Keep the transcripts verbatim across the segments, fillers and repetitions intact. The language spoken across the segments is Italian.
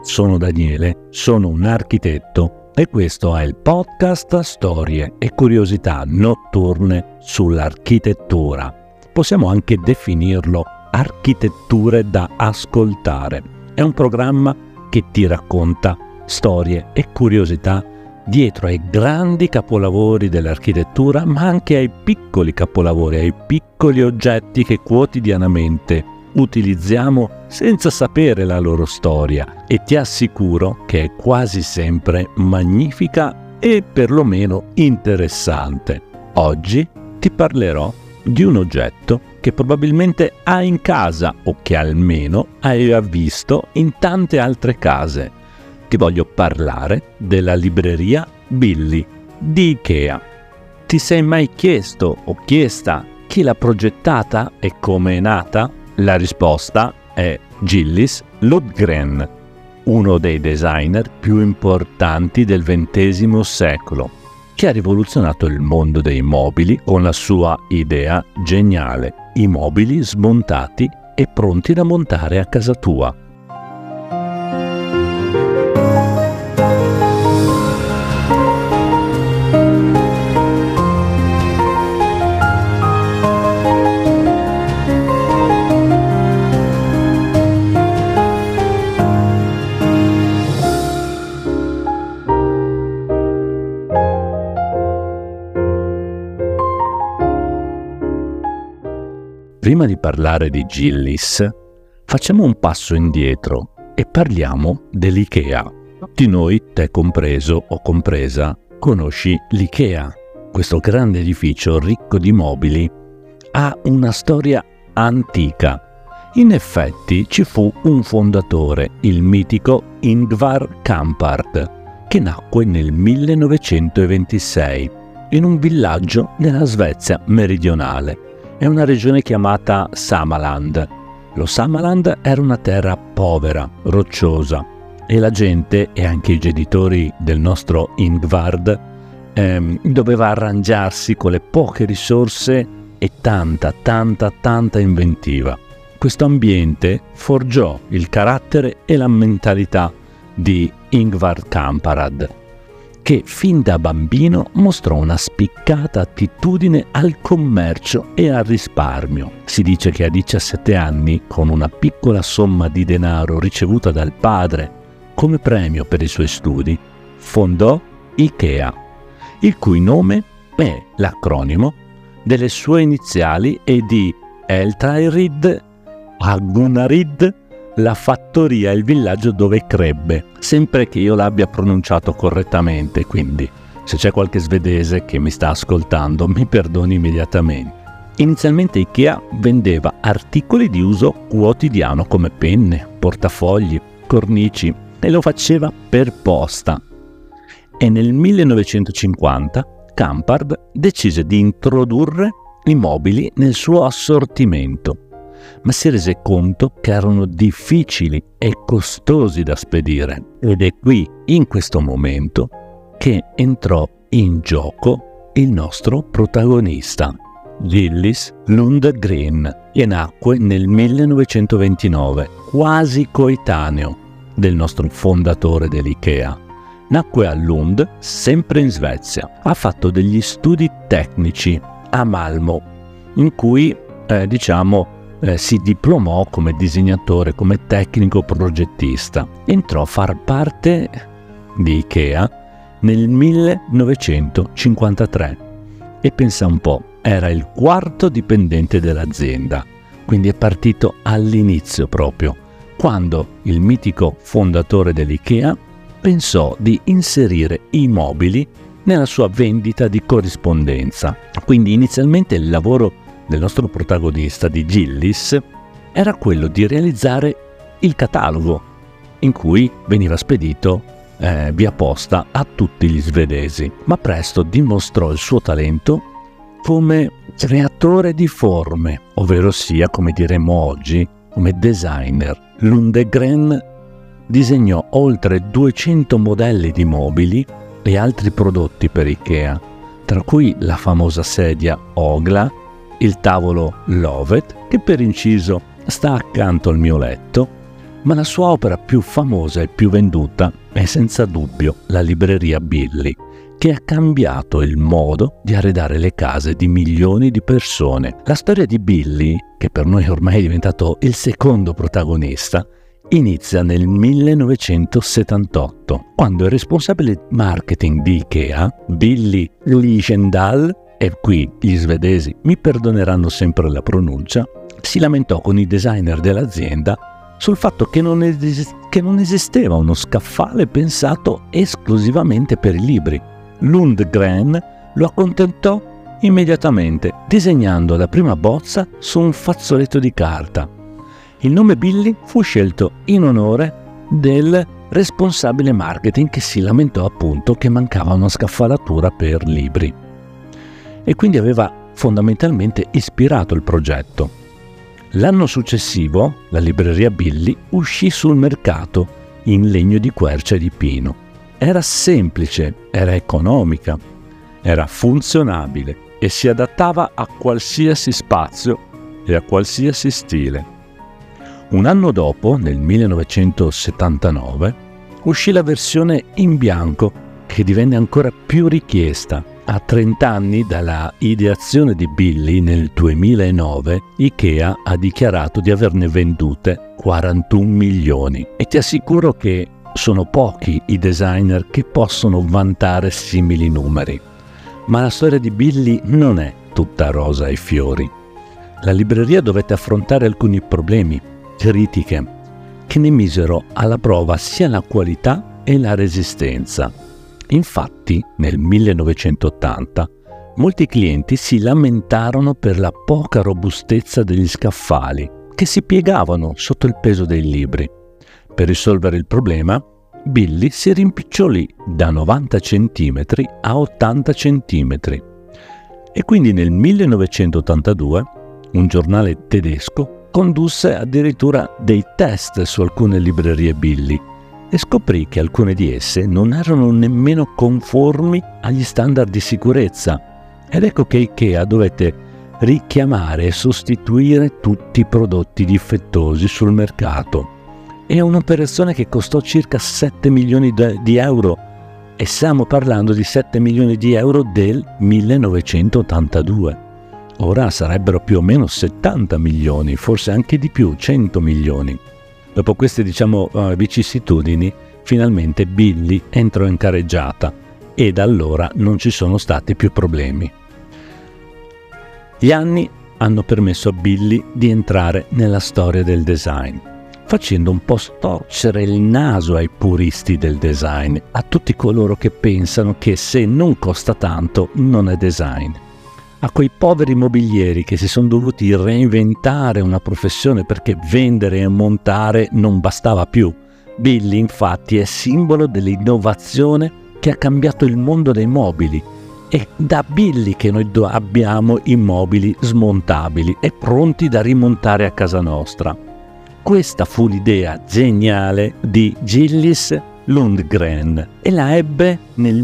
sono Daniele, sono un architetto e questo è il podcast Storie e curiosità notturne sull'architettura. Possiamo anche definirlo architetture da ascoltare. È un programma che ti racconta storie e curiosità dietro ai grandi capolavori dell'architettura, ma anche ai piccoli capolavori, ai piccoli oggetti che quotidianamente utilizziamo senza sapere la loro storia, e ti assicuro che è quasi sempre magnifica e perlomeno interessante. Oggi ti parlerò di un oggetto che probabilmente hai in casa o che almeno hai visto in tante altre case. Ti voglio parlare della libreria Billy di Ikea. Ti sei mai chiesto o chiesta chi l'ha progettata e come è nata? La risposta è Gillis Lundgren, uno dei designer più importanti del ventesimo secolo, che ha rivoluzionato il mondo dei mobili con la sua idea geniale: i mobili smontati e pronti da montare a casa tua. Prima di parlare di Gillis, facciamo un passo indietro e parliamo dell'Ikea. Tutti noi, te compreso o compresa, conosci l'Ikea. Questo grande edificio ricco di mobili ha una storia antica. In effetti ci fu un fondatore, il mitico Ingvar Kamprad, che nacque nel millenovecentoventisei in un villaggio nella Svezia meridionale. È una regione chiamata Samaland. Lo Samaland era una terra povera, rocciosa, e la gente e anche i genitori del nostro Ingvar ehm, doveva arrangiarsi con le poche risorse e tanta, tanta, tanta inventiva. Questo ambiente forgiò il carattere e la mentalità di Ingvar Kamprad, che fin da bambino mostrò una spiccata attitudine al commercio e al risparmio. Si dice che a diciassette anni, con una piccola somma di denaro ricevuta dal padre come premio per i suoi studi, fondò Ikea, il cui nome è l'acronimo delle sue iniziali e di Eltairid Agunarid, la fattoria e il villaggio dove crebbe, sempre che io l'abbia pronunciato correttamente, quindi se c'è qualche svedese che mi sta ascoltando mi perdoni immediatamente. Inizialmente Ikea vendeva articoli di uso quotidiano come penne, portafogli, cornici, e lo faceva per posta. E nel millenovecentocinquanta Kamprad decise di introdurre i mobili nel suo assortimento, ma si rese conto che erano difficili e costosi da spedire. Ed è qui, in questo momento, che entrò in gioco il nostro protagonista, Gillis Lundgren, che nacque nel millenovecentoventinove, quasi coetaneo del nostro fondatore dell'Ikea. Nacque a Lund, sempre in Svezia. Ha fatto degli studi tecnici a Malmo, in cui, eh, diciamo, Eh, si diplomò come disegnatore, come tecnico progettista. Entrò a far parte di Ikea nel millenovecentocinquantatré e pensa un po', era il quarto dipendente dell'azienda, quindi è partito all'inizio proprio, quando il mitico fondatore dell'Ikea pensò di inserire i mobili nella sua vendita di corrispondenza. Quindi inizialmente il lavoro del nostro protagonista, di Gillis, era quello di realizzare il catalogo in cui veniva spedito eh, via posta a tutti gli svedesi, ma presto dimostrò il suo talento come creatore di forme, ovvero sia, come diremmo oggi, come designer. Lundgren disegnò oltre duecento modelli di mobili e altri prodotti per Ikea, tra cui la famosa sedia Ogla, il tavolo Lovet, che per inciso sta accanto al mio letto, ma la sua opera più famosa e più venduta è senza dubbio la libreria Billy, che ha cambiato il modo di arredare le case di milioni di persone. La storia di Billy, che per noi ormai è diventato il secondo protagonista, inizia nel millenovecentosettantotto, quando il responsabile marketing di Ikea, Billy Lichtendahl, e qui gli svedesi mi perdoneranno sempre la pronuncia, si lamentò con i designer dell'azienda sul fatto che non, es- che non esisteva uno scaffale pensato esclusivamente per i libri. Lundgren lo accontentò immediatamente, disegnando la prima bozza su un fazzoletto di carta. Il nome Billy fu scelto in onore del responsabile marketing che si lamentò appunto che mancava una scaffalatura per libri. E quindi aveva fondamentalmente ispirato il progetto. L'anno successivo, la libreria Billy uscì sul mercato in legno di quercia e di pino. Era semplice, era economica, era funzionabile e si adattava a qualsiasi spazio e a qualsiasi stile. Un anno dopo, nel millenovecentosettantanove, uscì la versione in bianco che divenne ancora più richiesta. A trenta anni dalla ideazione di Billy nel duemilanove, Ikea ha dichiarato di averne vendute quarantuno milioni e ti assicuro che sono pochi i designer che possono vantare simili numeri. Ma la storia di Billy non è tutta rosa e fiori. La libreria dovette affrontare alcuni problemi, critiche, che ne misero alla prova sia la qualità e la resistenza. Infatti, nel millenovecentottanta, molti clienti si lamentarono per la poca robustezza degli scaffali, che si piegavano sotto il peso dei libri. Per risolvere il problema, Billy si rimpicciolì da novanta centimetri a ottanta centimetri. E quindi nel millenovecentottantadue, un giornale tedesco condusse addirittura dei test su alcune librerie Billy, e scoprì che alcune di esse non erano nemmeno conformi agli standard di sicurezza. Ed ecco che Ikea dovette richiamare e sostituire tutti i prodotti difettosi sul mercato. È un'operazione che costò circa sette milioni di euro e stiamo parlando di sette milioni di euro del millenovecentottantadue. Ora sarebbero più o meno settanta milioni, forse anche di più, cento milioni. Dopo queste, diciamo, vicissitudini, finalmente Billy entrò in carreggiata e da allora non ci sono stati più problemi. Gli anni hanno permesso a Billy di entrare nella storia del design, facendo un po' storcere il naso ai puristi del design, a tutti coloro che pensano che se non costa tanto non è design. A quei poveri mobilieri che si sono dovuti reinventare una professione perché vendere e montare non bastava più. Billy infatti è simbolo dell'innovazione che ha cambiato il mondo dei mobili. È da Billy che noi abbiamo i mobili smontabili e pronti da rimontare a casa nostra. Questa fu l'idea geniale di Gillis Lundgren e la ebbe nel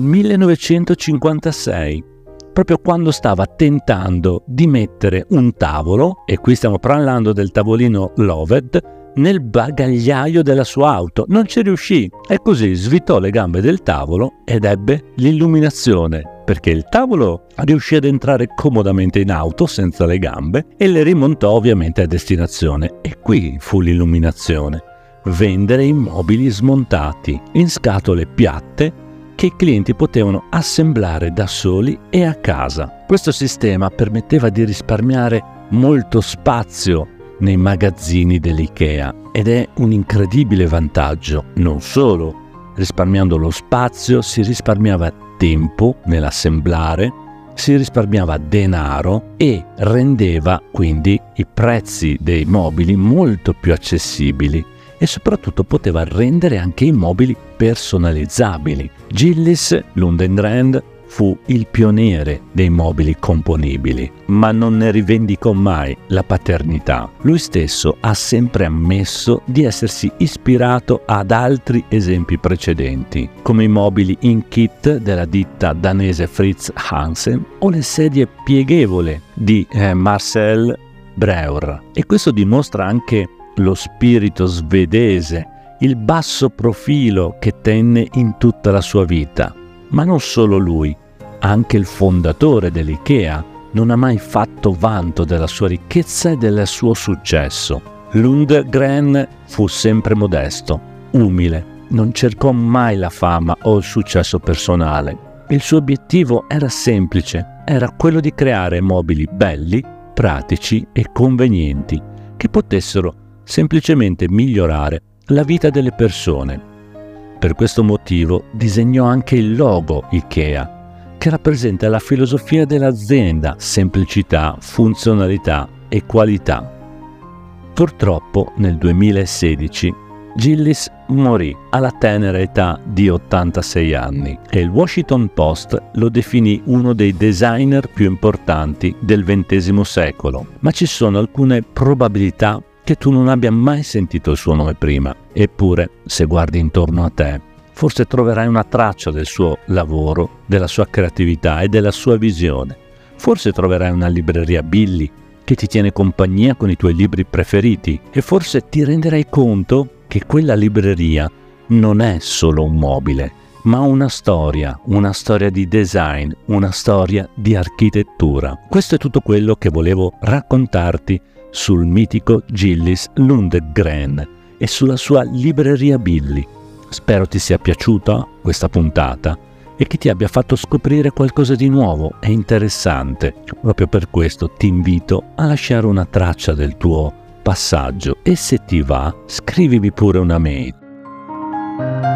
millenovecentocinquantasei. Proprio quando stava tentando di mettere un tavolo, e qui stiamo parlando del tavolino Loved, nel bagagliaio della sua auto. Non ci riuscì e così svitò le gambe del tavolo ed ebbe l'illuminazione, perché il tavolo riuscì ad entrare comodamente in auto senza le gambe e le rimontò ovviamente a destinazione. E qui fu l'illuminazione: vendere immobili smontati in scatole piatte che i clienti potevano assemblare da soli e a casa. Questo sistema permetteva di risparmiare molto spazio nei magazzini dell'Ikea ed è un incredibile vantaggio. Non solo, risparmiando lo spazio si risparmiava tempo nell'assemblare, si risparmiava denaro e rendeva quindi i prezzi dei mobili molto più accessibili. E soprattutto poteva rendere anche i mobili personalizzabili. Gillis Lundgren fu il pioniere dei mobili componibili, ma non ne rivendicò mai la paternità. Lui stesso ha sempre ammesso di essersi ispirato ad altri esempi precedenti, come i mobili in kit della ditta danese Fritz Hansen o le sedie pieghevole di eh, Marcel Breuer. E questo dimostra anche lo spirito svedese, il basso profilo che tenne in tutta la sua vita. Ma non solo lui, anche il fondatore dell'IKEA non ha mai fatto vanto della sua ricchezza e del suo successo. Lundgren fu sempre modesto, umile, non cercò mai la fama o il successo personale. Il suo obiettivo era semplice, era quello di creare mobili belli, pratici e convenienti, che potessero semplicemente migliorare la vita delle persone. Per questo motivo disegnò anche il logo IKEA, che rappresenta la filosofia dell'azienda: semplicità, funzionalità e qualità. Purtroppo nel duemilasedici Gillis morì alla tenera età di ottantasei anni e il Washington Post lo definì uno dei designer più importanti del ventesimo secolo. Ma ci sono alcune probabilità che tu non abbia mai sentito il suo nome prima. Eppure, se guardi intorno a te, forse troverai una traccia del suo lavoro, della sua creatività e della sua visione. Forse troverai una libreria Billy che ti tiene compagnia con i tuoi libri preferiti e forse ti renderai conto che quella libreria non è solo un mobile, ma una storia, una storia di design, una storia di architettura. Questo è tutto quello che volevo raccontarti sul mitico Gillis Lundgren e sulla sua libreria Billy. Spero ti sia piaciuta questa puntata e che ti abbia fatto scoprire qualcosa di nuovo e interessante. Proprio per questo ti invito a lasciare una traccia del tuo passaggio e se ti va, scrivimi pure una mail.